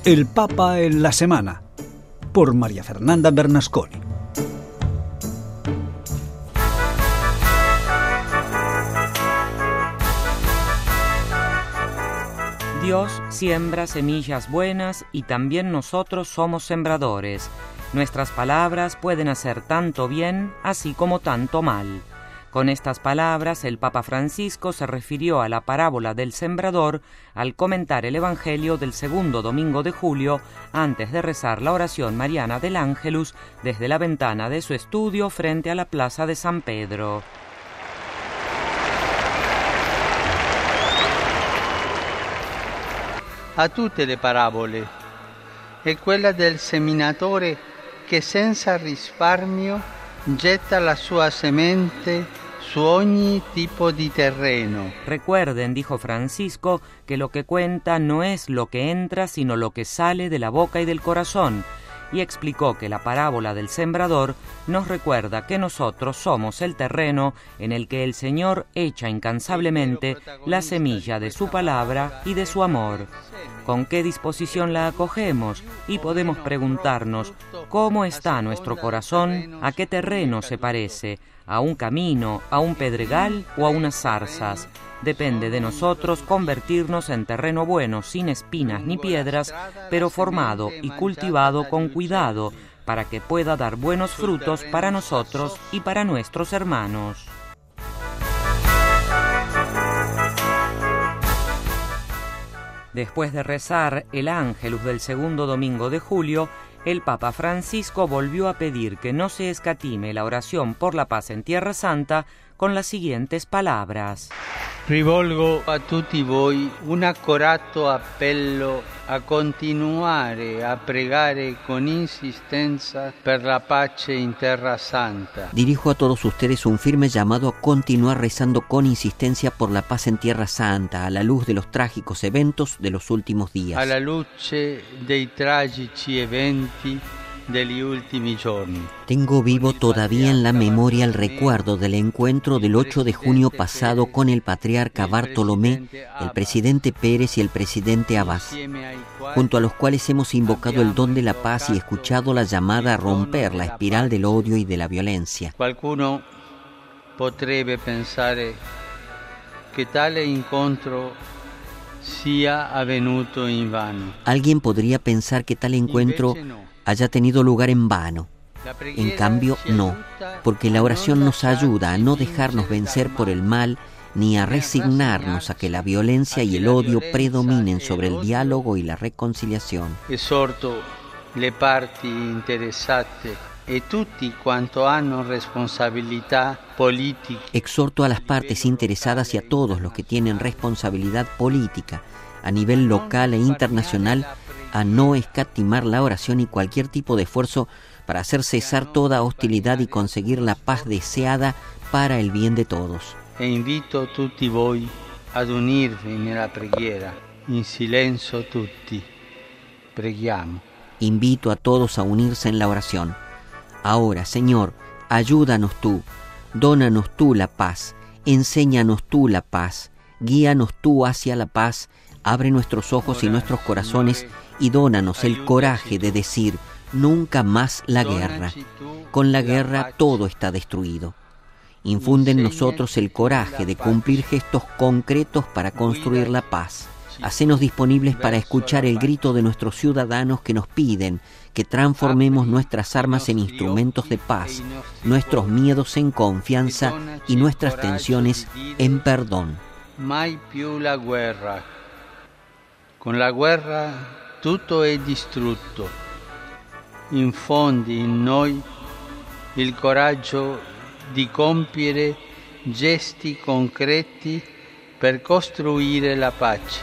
El Papa en la Semana, por María Fernanda Bernasconi. Dios siembra semillas buenas y también nosotros somos sembradores. Nuestras palabras pueden hacer tanto bien así como tanto mal. Con estas palabras, el Papa Francisco se refirió a la parábola del sembrador al comentar el Evangelio del segundo domingo de julio, antes de rezar la oración mariana del Ángelus desde la ventana de su estudio frente a la plaza de San Pedro. A tutte le parabole è quella del seminatore che senza risparmio getta la sua semente su ogni tipo di terreno. Recuerden, dijo Francisco, que lo que cuenta no es lo que entra, sino lo que sale de la boca y del corazón, y explicó que la parábola del sembrador nos recuerda que nosotros somos el terreno en el que el Señor echa incansablemente la semilla de su palabra y de su amor. ¿Con qué disposición la acogemos? Y podemos preguntarnos, ¿cómo está nuestro corazón? ¿A qué terreno se parece? ¿A un camino, a un pedregal o a unas zarzas? Depende de nosotros convertirnos en terreno bueno, sin espinas ni piedras, pero formado y cultivado con cuidado, para que pueda dar buenos frutos para nosotros y para nuestros hermanos. Después de rezar el Ángelus del segundo domingo de julio, el Papa Francisco volvió a pedir que no se escatime la oración por la paz en Tierra Santa con las siguientes palabras. Rivolgo a tutti voi un accorato appello a continuare a pregare con insistenza per la pace in Terra Santa. Dirijo a todos ustedes un firme llamado a continuar rezando con insistencia por la paz en Tierra Santa, a la luz de los trágicos eventos de los últimos días. A la luce dei tragici eventi degli ultimi giorni. Tengo vivo todavía en la memoria el recuerdo del encuentro del 8 de junio pasado con el patriarca Bartolomé, el presidente Pérez y el presidente Abbas, junto a los cuales hemos invocado el don de la paz y escuchado la llamada a romper la espiral del odio y de la violencia. Qualcuno potrebbe pensare che tale incontro sia avvenuto in vano. Alguien podría pensar que tal encuentro haya tenido lugar en vano. En cambio, no, porque la oración nos ayuda a no dejarnos vencer por el mal ni a resignarnos a que la violencia y el odio predominen sobre el diálogo y la reconciliación. Esorto le parti interessate e tutti quanto hanno responsabilità politica. Exhorto a las partes interesadas y a todos los que tienen responsabilidad política a nivel local e internacional a no escatimar la oración y cualquier tipo de esfuerzo para hacer cesar toda hostilidad y conseguir la paz deseada para el bien de todos. E invito tutti voi ad unirvi nella preghiera. In silenzio tutti. Preghiamo. Invito a todos a unirse en la oración. Ahora, Señor, ayúdanos tú, dónanos tú la paz, enséñanos tú la paz, guíanos tú hacia la paz, abre nuestros ojos y nuestros corazones y dónanos el coraje de decir nunca más la guerra. Con la guerra todo está destruido. Infunde en nosotros el coraje de cumplir gestos concretos para construir la paz. Hacenos disponibles para escuchar el grito de nuestros ciudadanos que nos piden que transformemos nuestras armas en instrumentos de paz, nuestros miedos en confianza y nuestras tensiones en perdón. Mai più la guerra. Con la guerra tutto è distrutto. Infondi in noi il coraggio di compiere gesti concreti per costruire la pace.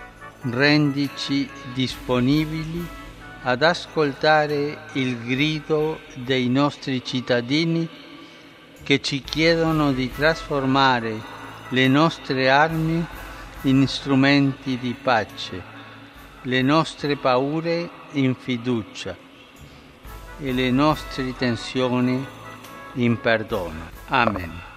Rendici disponibili ad ascoltare il grido dei nostri cittadini che ci chiedono di trasformare le nostre armi in strumenti di pace, le nostre paure in fiducia e le nostre tensioni in perdono. Amen.